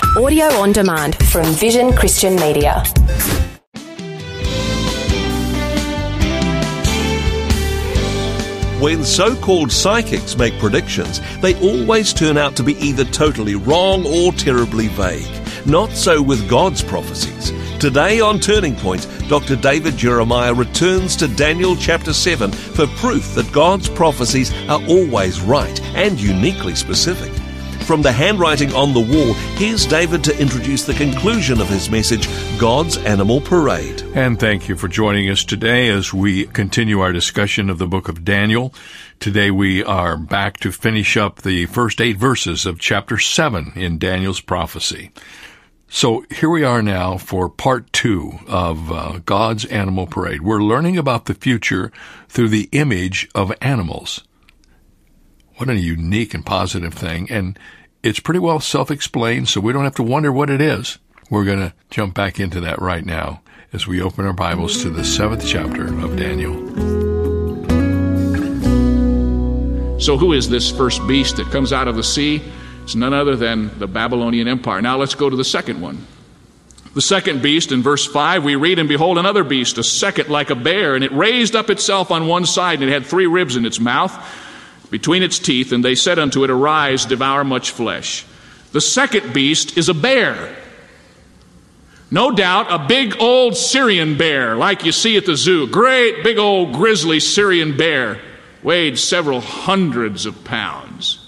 Audio on demand from Vision Christian Media. When so-called psychics make predictions, they always turn out to be either totally wrong or terribly vague. Not so with God's prophecies. Today on Turning Point, Dr. David Jeremiah returns to Daniel chapter 7 for proof that God's prophecies are always right and uniquely specific. From the handwriting on the wall, here's David to introduce the conclusion of his message, God's Animal Parade. And thank you for joining us today as we continue our discussion of the book of Daniel. Today we are back to finish up the first 8 verses of chapter 7 in Daniel's prophecy. So here we are now for part 2 of God's Animal Parade. We're learning about the future through the image of animals. What a unique and positive thing. And it's pretty well self-explained, so we don't have to wonder what it is. We're going to jump back into that right now as we open our Bibles to the 7th chapter of Daniel. So who is this first beast that comes out of the sea? It's none other than the Babylonian Empire. Now let's go to the second one. The second beast, in verse 5, we read, "And behold, another beast, a second like a bear, and it raised up itself on one side, and it had 3 ribs in its mouth between its teeth, and they said unto it, Arise, devour much flesh." The second beast is a bear. No doubt a big old Syrian bear, like you see at the zoo. Great big old grizzly Syrian bear, weighed several hundreds of pounds.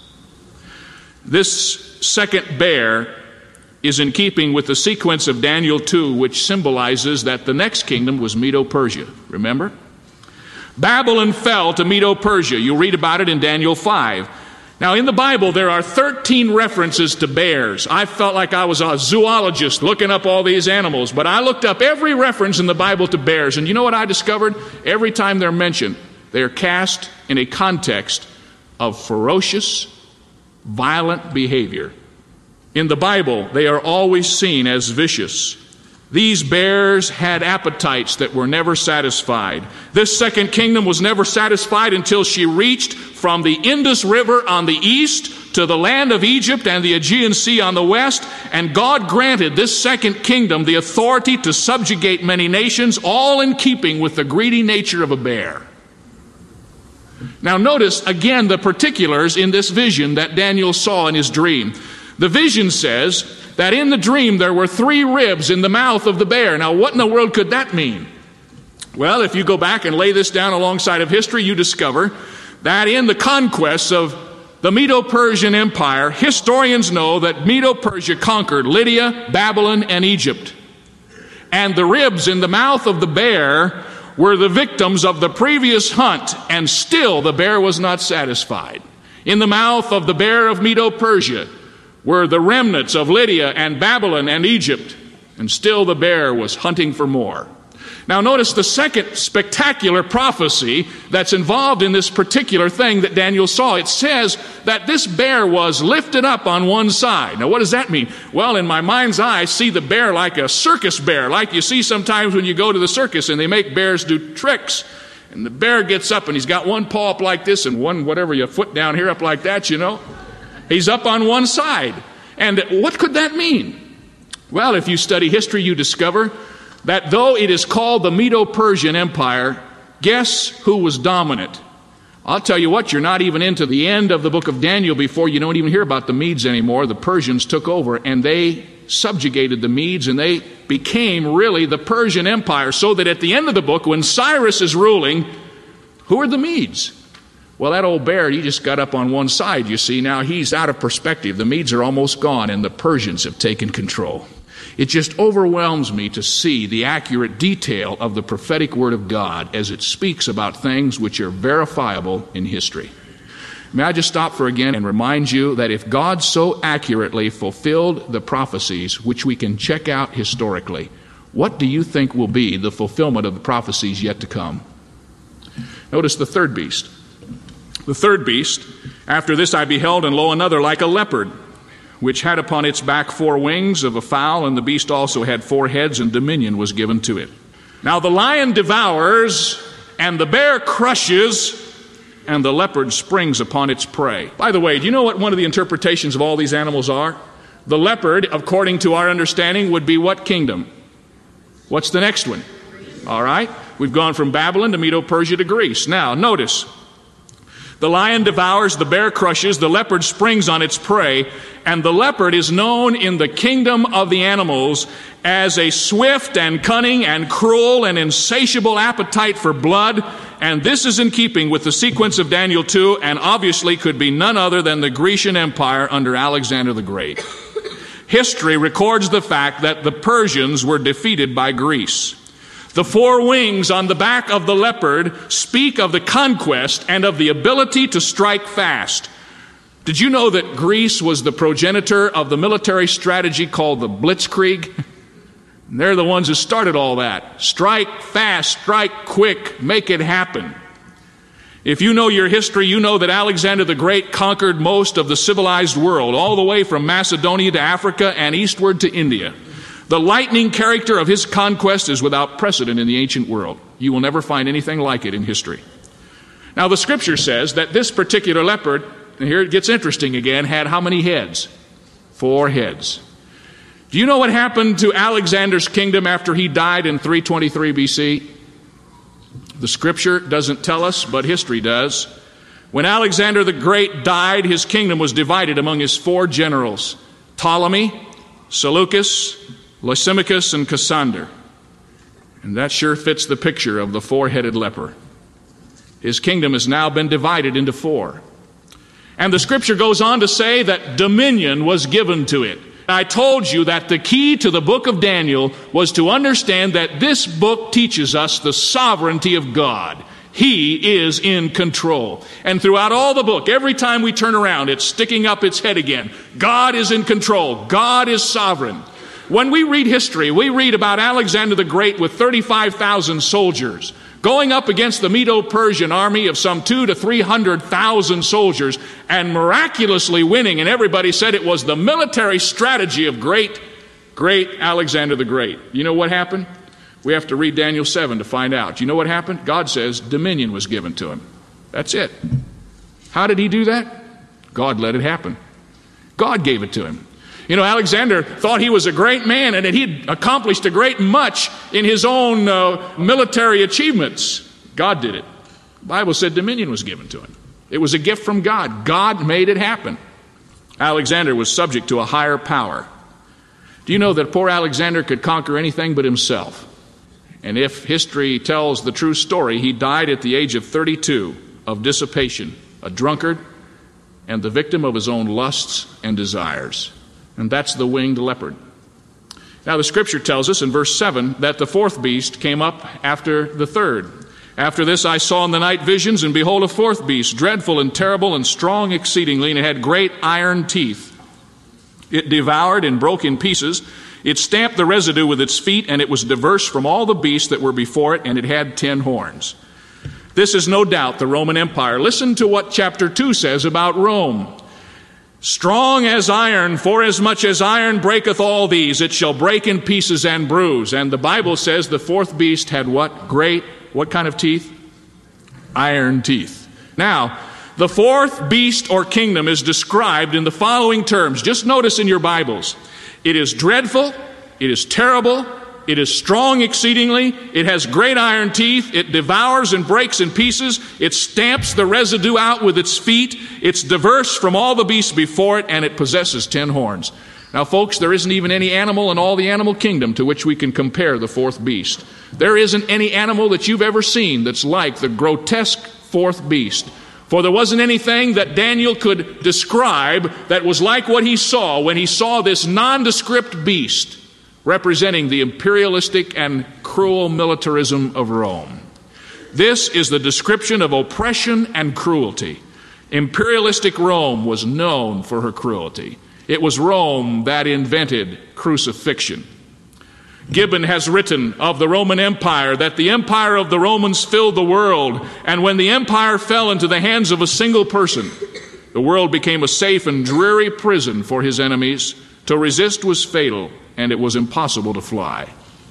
This second bear is in keeping with the sequence of Daniel 2, which symbolizes that the next kingdom was Medo-Persia. Remember? Babylon fell to Medo-Persia. You'll read about it in Daniel 5. Now, in the Bible, there are 13 references to bears. I felt like I was a zoologist looking up all these animals, but I looked up every reference in the Bible to bears, and you know what I discovered? Every time they're mentioned, they are cast in a context of ferocious, violent behavior. In the Bible, they are always seen as vicious. These bears had appetites that were never satisfied. This second kingdom was never satisfied until she reached from the Indus River on the east to the land of Egypt and the Aegean Sea on the west, and God granted this second kingdom the authority to subjugate many nations, all in keeping with the greedy nature of a bear. Now notice again the particulars in this vision that Daniel saw in his dream. The vision says that in the dream there were 3 ribs in the mouth of the bear. Now what in the world could that mean? Well, if you go back and lay this down alongside of history, you discover that in the conquests of the Medo-Persian Empire, historians know that Medo-Persia conquered Lydia, Babylon, and Egypt. And the ribs in the mouth of the bear were the victims of the previous hunt, and still the bear was not satisfied. In the mouth of the bear of Medo-Persia were the remnants of Lydia and Babylon and Egypt, and still the bear was hunting for more. Now notice the second spectacular prophecy that's involved in this particular thing that Daniel saw. It says that this bear was lifted up on one side. Now what does that mean? Well, in my mind's eye, I see the bear like a circus bear, like you see sometimes when you go to the circus and they make bears do tricks. And the bear gets up and he's got one paw up like this and one, whatever, your foot down here up like that, you know. He's up on one side. And what could that mean? Well, if you study history, you discover that though it is called the Medo-Persian Empire, guess who was dominant? I'll tell you what, you're not even into the end of the book of Daniel before you don't even hear about the Medes anymore. The Persians took over and they subjugated the Medes and they became really the Persian Empire, so that at the end of the book, when Cyrus is ruling, who are the Medes? Well, that old bear, he just got up on one side, you see. Now he's out of perspective. The Medes are almost gone, and the Persians have taken control. It just overwhelms me to see the accurate detail of the prophetic word of God as it speaks about things which are verifiable in history. May I just stop for again and remind you that if God so accurately fulfilled the prophecies, which we can check out historically, what do you think will be the fulfillment of the prophecies yet to come? Notice the third beast. The third beast, after this I beheld, and lo, another like a leopard, which had upon its back 4 wings of a fowl, and the beast also had 4 heads, and dominion was given to it. Now the lion devours, and the bear crushes, and the leopard springs upon its prey. By the way, do you know what one of the interpretations of all these animals are? The leopard, according to our understanding, would be what kingdom? What's the next one? All right. We've gone from Babylon to Medo-Persia to Greece. Now, notice. The lion devours, the bear crushes, the leopard springs on its prey, and the leopard is known in the kingdom of the animals as a swift and cunning and cruel and insatiable appetite for blood, and this is in keeping with the sequence of Daniel 2, and obviously could be none other than the Grecian Empire under Alexander the Great. History records the fact that the Persians were defeated by Greece. The four wings on the back of the leopard speak of the conquest and of the ability to strike fast. Did you know that Greece was the progenitor of the military strategy called the Blitzkrieg? And they're the ones who started all that. Strike fast, strike quick, make it happen. If you know your history, you know that Alexander the Great conquered most of the civilized world, all the way from Macedonia to Africa and eastward to India. The lightning character of his conquest is without precedent in the ancient world. You will never find anything like it in history. Now, the scripture says that this particular leopard, and here it gets interesting again, had how many heads? 4 heads. Do you know what happened to Alexander's kingdom after he died in 323 BC? The scripture doesn't tell us, but history does. When Alexander the Great died, his kingdom was divided among his 4 generals: Ptolemy, Seleucus, Lysimachus, and Cassander. And that sure fits the picture of the 4-headed leopard. His kingdom has now been divided into 4. And the scripture goes on to say that dominion was given to it. I told you that the key to the book of Daniel was to understand that this book teaches us the sovereignty of God. He is in control. And throughout all the book, every time we turn around, it's sticking up its head again. God is in control. God is sovereign. When we read history, we read about Alexander the Great with 35,000 soldiers going up against the Medo-Persian army of some 200,000 to 300,000 soldiers and miraculously winning. And everybody said it was the military strategy of great Alexander the Great. You know what happened? We have to read Daniel 7 to find out. You know what happened? God says dominion was given to him. That's it. How did he do that? God let it happen. God gave it to him. You know, Alexander thought he was a great man and that he'd accomplished a great much in his own military achievements. God did it. The Bible said dominion was given to him. It was a gift from God. God made it happen. Alexander was subject to a higher power. Do you know that poor Alexander could conquer anything but himself? And if history tells the true story, he died at the age of 32 of dissipation, a drunkard, and the victim of his own lusts and desires. And that's the winged leopard. Now, the scripture tells us in verse 7 that the 4th beast came up after the 3rd. After this I saw in the night visions, and behold, a 4th beast, dreadful and terrible and strong exceedingly, and it had great iron teeth. It devoured and broke in pieces. It stamped the residue with its feet, and it was diverse from all the beasts that were before it, and it had 10 horns. This is no doubt the Roman Empire. Listen to what chapter 2 says about Rome. Strong as iron, forasmuch as iron breaketh all these, it shall break in pieces and bruise. And the Bible says the 4th beast had what? What kind of teeth? Iron teeth. Now, the 4th beast or kingdom is described in the following terms. Just notice in your Bibles. It is dreadful, it is terrible, it is strong exceedingly, it has great iron teeth, it devours and breaks in pieces, it stamps the residue out with its feet, it's diverse from all the beasts before it, and it possesses 10 horns. Now, folks, there isn't even any animal in all the animal kingdom to which we can compare the 4th beast. There isn't any animal that you've ever seen that's like the grotesque 4th beast. For there wasn't anything that Daniel could describe that was like what he saw when he saw this nondescript beast representing the imperialistic and cruel militarism of Rome. This is the description of oppression and cruelty. Imperialistic Rome was known for her cruelty. It was Rome that invented crucifixion. Gibbon has written of the Roman Empire that the empire of the Romans filled the world, and when the empire fell into the hands of a single person, the world became a safe and dreary prison for his enemies. To resist was fatal, and it was impossible to fly.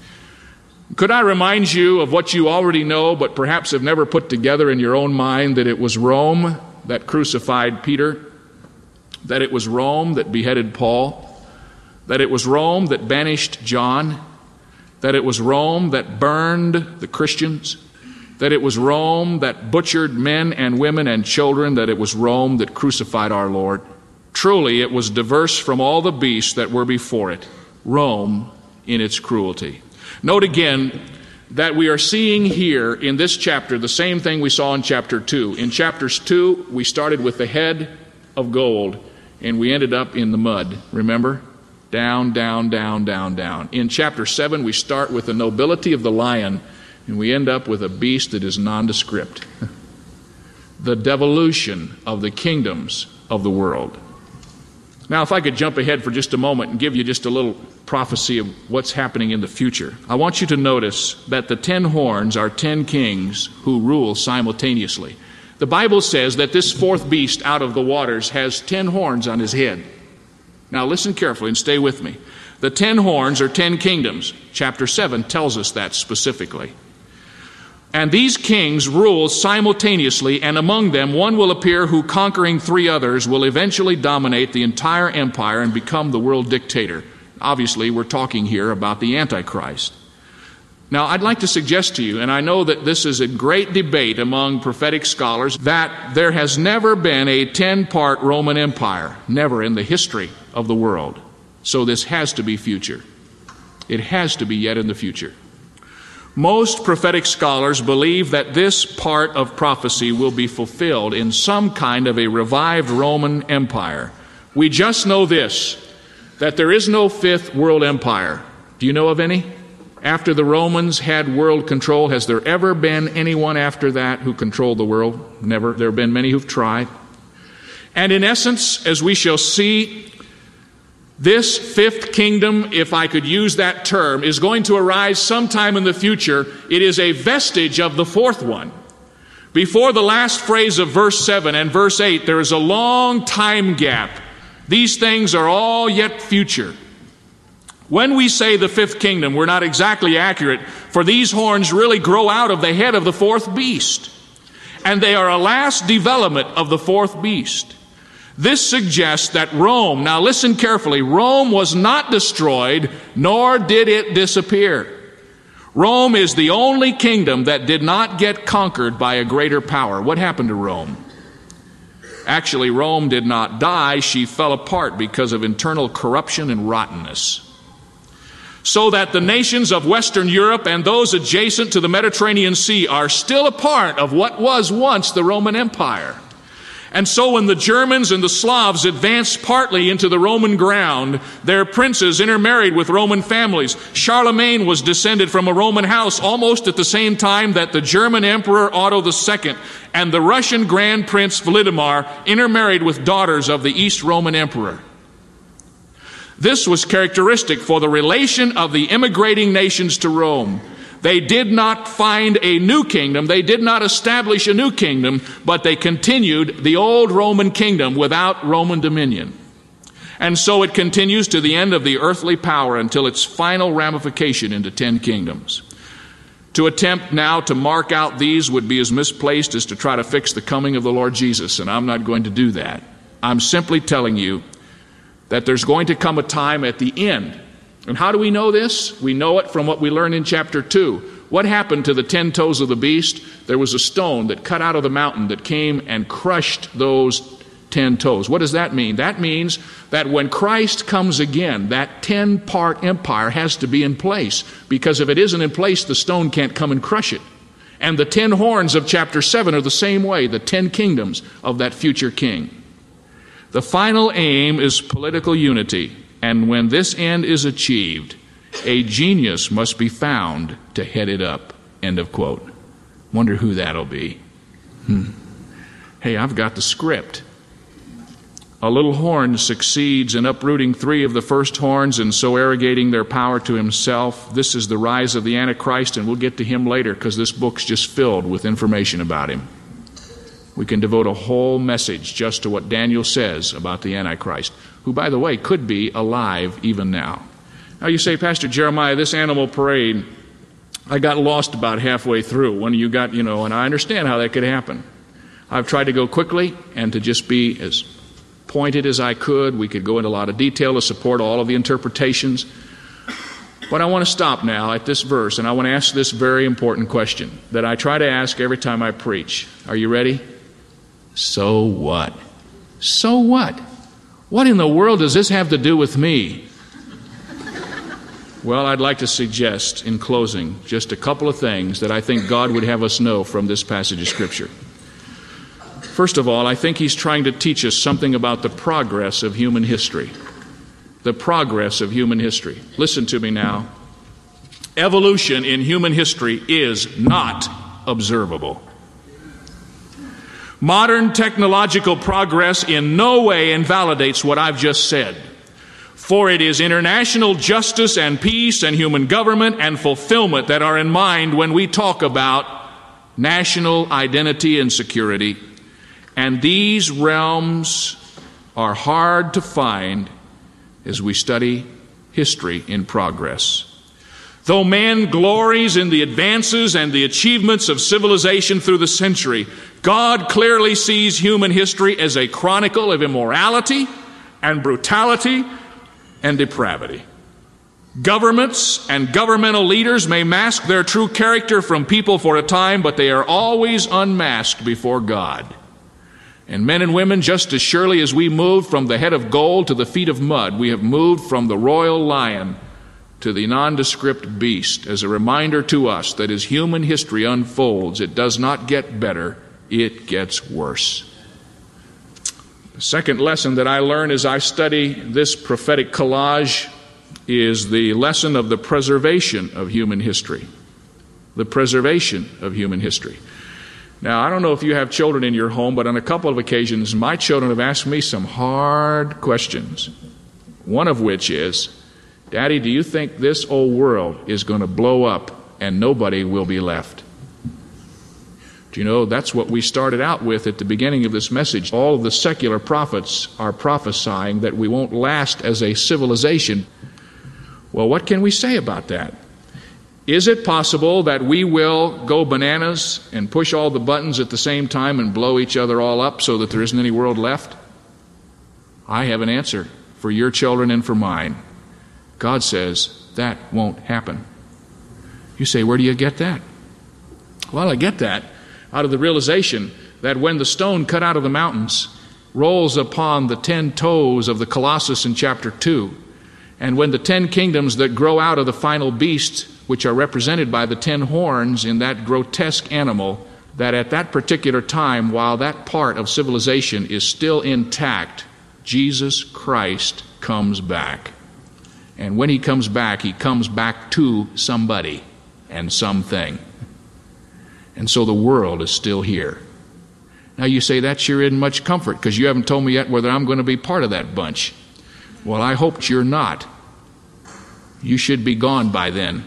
Could I remind you of what you already know, but perhaps have never put together in your own mind, that it was Rome that crucified Peter, that it was Rome that beheaded Paul, that it was Rome that banished John, that it was Rome that burned the Christians, that it was Rome that butchered men and women and children, that it was Rome that crucified our Lord. Truly, it was diverse from all the beasts that were before it, Rome in its cruelty. Note again that we are seeing here in this chapter the same thing we saw in chapter 2. In chapters 2, we started with the head of gold, and we ended up in the mud, remember? Down, down, down, down, down. In chapter 7, we start with the nobility of the lion, and we end up with a beast that is nondescript. The devolution of the kingdoms of the world. Now, if I could jump ahead for just a moment and give you just a little prophecy of what's happening in the future. I want you to notice that the 10 horns are 10 kings who rule simultaneously. The Bible says that this fourth beast out of the waters has 10 horns on his head. Now listen carefully and stay with me. The 10 horns are 10 kingdoms. Chapter 7 tells us that specifically. And these kings rule simultaneously, and among them one will appear who, conquering 3 others, will eventually dominate the entire empire and become the world dictator. Obviously, we're talking here about the Antichrist. Now, I'd like to suggest to you, and I know that this is a great debate among prophetic scholars, that there has never been a 10-part Roman Empire, never in the history of the world. So this has to be future. It has to be yet in the future. Most prophetic scholars believe that this part of prophecy will be fulfilled in some kind of a revived Roman Empire. We just know this, that there is no 5th world empire. Do you know of any? After the Romans had world control, has there ever been anyone after that who controlled the world? Never. There have been many who've tried. And in essence, as we shall see, this 5th kingdom, if I could use that term, is going to arise sometime in the future. It is a vestige of the 4th one. Before the last phrase of verse 7 and verse 8, there is a long time gap. These things are all yet future. When we say the 5th kingdom, we're not exactly accurate, for these horns really grow out of the head of the 4th beast. And they are a last development of the 4th beast. This suggests that Rome, now listen carefully, Rome was not destroyed, nor did it disappear. Rome is the only kingdom that did not get conquered by a greater power. What happened to Rome? Actually, Rome did not die. She fell apart because of internal corruption and rottenness. So that the nations of Western Europe and those adjacent to the Mediterranean Sea are still a part of what was once the Roman Empire. And so when the Germans and the Slavs advanced partly into the Roman ground, their princes intermarried with Roman families. Charlemagne was descended from a Roman house almost at the same time that the German Emperor Otto II and the Russian Grand Prince Vladimir intermarried with daughters of the East Roman Emperor. This was characteristic for the relation of the immigrating nations to Rome. They did not find a new kingdom. They did not establish a new kingdom, but they continued the old Roman kingdom without Roman dominion. And so it continues to the end of the earthly power until its final ramification into 10 kingdoms. To attempt now to mark out these would be as misplaced as to try to fix the coming of the Lord Jesus, and I'm not going to do that. I'm simply telling you that there's going to come a time at the end. And how do we know this? We know it from what we learned in chapter 2. What happened to the 10 toes of the beast? There was a stone that cut out of the mountain that came and crushed those 10 toes. What does that mean? That means that when Christ comes again, that 10-part empire has to be in place. Because if it isn't in place, the stone can't come and crush it. And the 10 horns of chapter 7 are the same way, the 10 kingdoms of that future king. The final aim is political unity. And when this end is achieved, a genius must be found to head it up. End of quote. Wonder who that'll be. Hey, I've got the script. A little horn succeeds in uprooting 3 of the first horns and so arrogating their power to himself. This is the rise of the Antichrist, and we'll get to him later because this book's just filled with information about him. We can devote a whole message just to what Daniel says about the Antichrist, who, by the way, could be alive even now. Now you say, Pastor Jeremiah, this animal parade, I got lost about halfway through when you got, and I understand how that could happen. I've tried to go quickly and to just be as pointed as I could. We could go into a lot of detail to support all of the interpretations. But I want to stop now at this verse, and I want to ask this very important question that I try to ask every time I preach. Are you ready? So what? So what? What in the world does this have to do with me? Well, I'd like to suggest in closing just a couple of things that I think God would have us know from this passage of Scripture. First of all, I think He's trying to teach us something about the progress of human history. The progress of human history. Listen to me now. Evolution in human history is not observable. Modern technological progress in no way invalidates what I've just said. For it is international justice and peace and human government and fulfillment that are in mind when we talk about national identity and security. And these realms are hard to find as we study history in progress. Though man glories in the advances and the achievements of civilization through the century, God clearly sees human history as a chronicle of immorality and brutality and depravity. Governments and governmental leaders may mask their true character from people for a time, but they are always unmasked before God. And men and women, just as surely as we moved from the head of gold to the feet of mud, we have moved from the royal lion to the nondescript beast, as a reminder to us that as human history unfolds, it does not get better, it gets worse. The second lesson that I learn as I study this prophetic collage is the lesson of the preservation of human history. The preservation of human history. Now, I don't know if you have children in your home, but on a couple of occasions, my children have asked me some hard questions. One of which is, Daddy, do you think this old world is going to blow up and nobody will be left? Do you know, that's what we started out with at the beginning of this message. All of the secular prophets are prophesying that we won't last as a civilization. Well, what can we say about that? Is it possible that we will go bananas and push all the buttons at the same time and blow each other all up so that there isn't any world left? I have an answer for your children and for mine. God says that won't happen. You say, where do you get that? Well, I get that out of the realization that when the stone cut out of the mountains rolls upon the 10 toes of the Colossus in chapter 2, and when the 10 kingdoms that grow out of the final beast, which are represented by the 10 horns in that grotesque animal, that at that particular time, while that part of civilization is still intact, Jesus Christ comes back. And when He comes back to somebody and something. And so the world is still here. Now you say that sure isn't much comfort, because you haven't told me yet whether I'm going to be part of that bunch. Well, I hope you're not. You should be gone by then.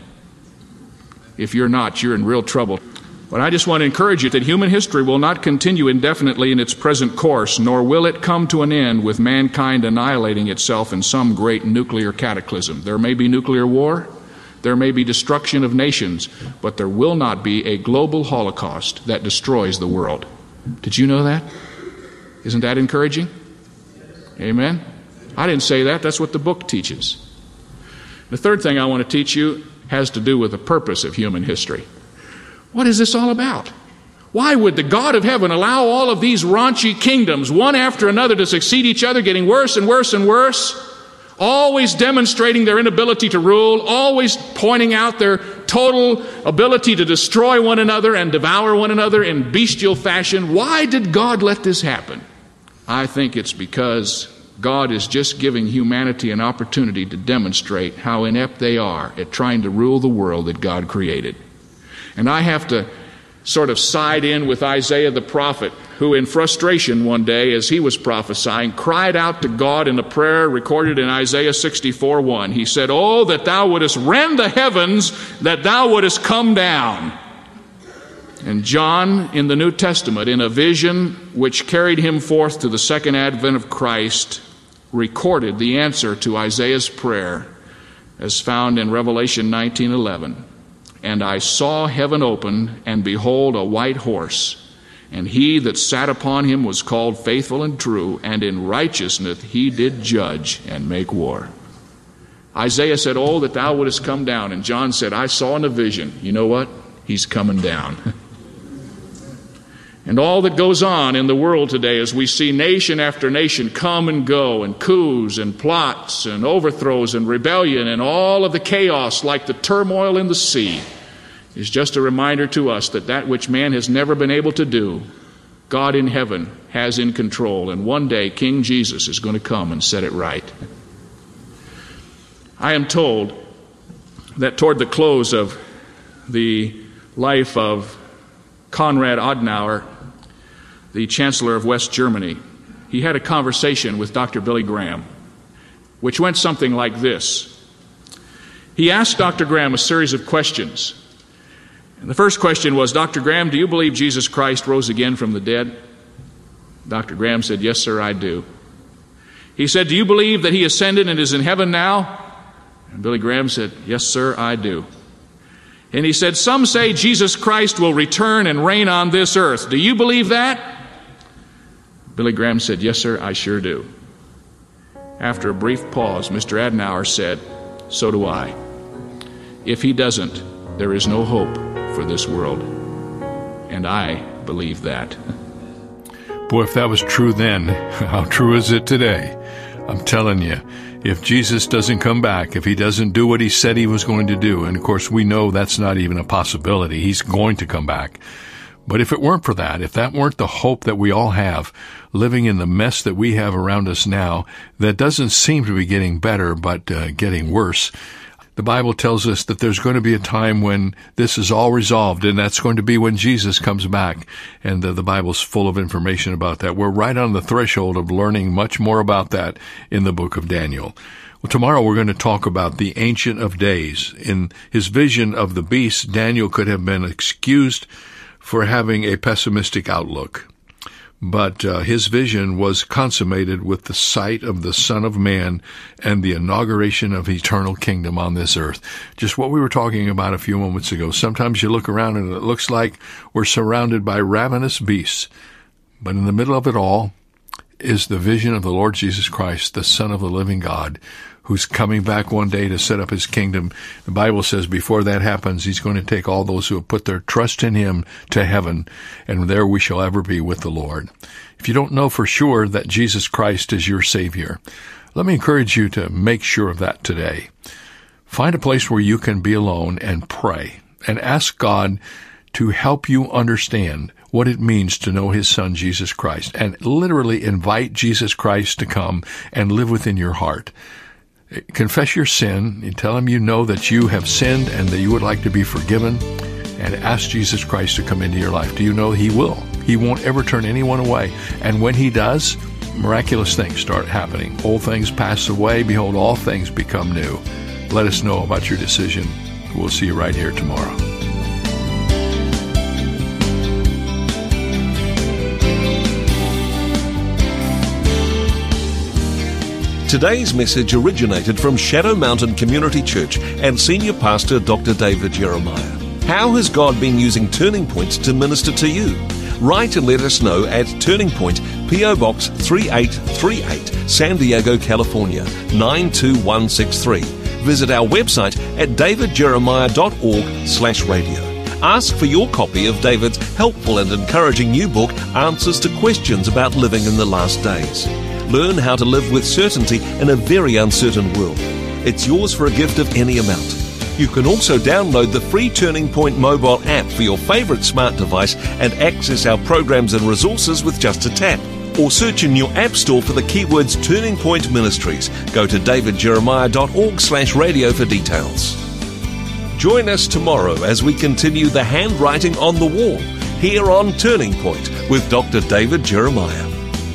If you're not, you're in real trouble. But I just want to encourage you that human history will not continue indefinitely in its present course, nor will it come to an end with mankind annihilating itself in some great nuclear cataclysm. There may be nuclear war, there may be destruction of nations, but there will not be a global holocaust that destroys the world. Did you know that? Isn't that encouraging? Amen? I didn't say that. That's what the book teaches. The third thing I want to teach you has to do with the purpose of human history. What is this all about? Why would the God of heaven allow all of these raunchy kingdoms, one after another, to succeed each other, getting worse and worse and worse, always demonstrating their inability to rule, always pointing out their total ability to destroy one another and devour one another in bestial fashion? Why did God let this happen? I think it's because God is just giving humanity an opportunity to demonstrate how inept they are at trying to rule the world that God created. And I have to sort of side in with Isaiah the prophet, who in frustration one day as he was prophesying cried out to God in a prayer recorded in Isaiah 64:1. He said, "Oh, that thou wouldest rend the heavens, that thou wouldest come down." And John in the New Testament, in a vision which carried him forth to the second advent of Christ, recorded the answer to Isaiah's prayer as found in Revelation 19:11. "And I saw heaven open, and behold, a white horse. And he that sat upon him was called Faithful and True, and in righteousness he did judge and make war. Isaiah said, "Oh, that thou wouldest come down." And John said, "I saw in a vision." You know what? He's coming down. And all that goes on in the world today as we see nation after nation come and go, and coups and plots and overthrows and rebellion and all of the chaos like the turmoil in the sea, is just a reminder to us that that which man has never been able to do, God in heaven has in control. And one day King Jesus is going to come and set it right. I am told that toward the close of the life of Konrad Adenauer, the Chancellor of West Germany, he had a conversation with Dr. Billy Graham, which went something like this. He asked Dr. Graham a series of questions. And the first question was, "Dr. Graham, do you believe Jesus Christ rose again from the dead?" Dr. Graham said, "Yes, sir, I do." He said, "Do you believe that he ascended and is in heaven now?" And Billy Graham said, "Yes, sir, I do." And he said, "Some say Jesus Christ will return and reign on this earth. Do you believe that?" Billy Graham said, "Yes, sir, I sure do." After a brief pause, Mr. Adenauer said, "So do I. If he doesn't, there is no hope for this world." And I believe that. Boy, if that was true then, how true is it today? I'm telling you, if Jesus doesn't come back, if he doesn't do what he said he was going to do, and of course we know that's not even a possibility, he's going to come back. But if it weren't for that, if that weren't the hope that we all have, living in the mess that we have around us now, that doesn't seem to be getting better, but getting worse, the Bible tells us that there's going to be a time when this is all resolved, and that's going to be when Jesus comes back. And the Bible's full of information about that. We're right on the threshold of learning much more about that in the book of Daniel. Well, tomorrow we're going to talk about the Ancient of Days. In his vision of the beast, Daniel could have been excused for having a pessimistic outlook. But his vision was consummated with the sight of the Son of Man and the inauguration of eternal kingdom on this earth. Just what we were talking about a few moments ago. Sometimes you look around and it looks like we're surrounded by ravenous beasts. But in the middle of it all is the vision of the Lord Jesus Christ, the Son of the living God, who's coming back one day to set up his kingdom. The Bible says before that happens, he's going to take all those who have put their trust in him to heaven, and there we shall ever be with the Lord. If you don't know for sure that Jesus Christ is your Savior, let me encourage you to make sure of that today. Find a place where you can be alone and pray and ask God to help you understand what it means to know his Son, Jesus Christ, and literally invite Jesus Christ to come and live within your heart. Confess your sin and tell him you know that you have sinned and that you would like to be forgiven, and ask Jesus Christ to come into your life. Do you know he will? He won't ever turn anyone away. And when he does, miraculous things start happening. Old things pass away. Behold, all things become new. Let us know about your decision. We'll see you right here tomorrow. Today's message originated from Shadow Mountain Community Church and Senior Pastor Dr. David Jeremiah. How has God been using Turning Point to minister to you? Write and let us know at Turning Point, P.O. Box 3838, San Diego, California, 92163. Visit our website at davidjeremiah.org/radio. Ask for your copy of David's helpful and encouraging new book, Answers to Questions About Living in the Last Days. Learn how to live with certainty in a very uncertain world. It's yours for a gift of any amount. You can also download the free Turning Point mobile app for your favorite smart device and access our programs and resources with just a tap. Or search in your app store for the keywords Turning Point Ministries. Go to davidjeremiah.org/radio for details. Join us tomorrow as we continue the handwriting on the wall here on Turning Point with Dr. David Jeremiah.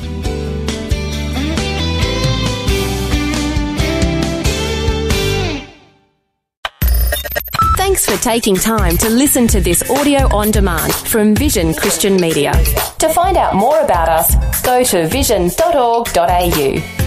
Thanks for taking time to listen to this audio on demand from Vision Christian Media. To find out more about us, go to vision.org.au.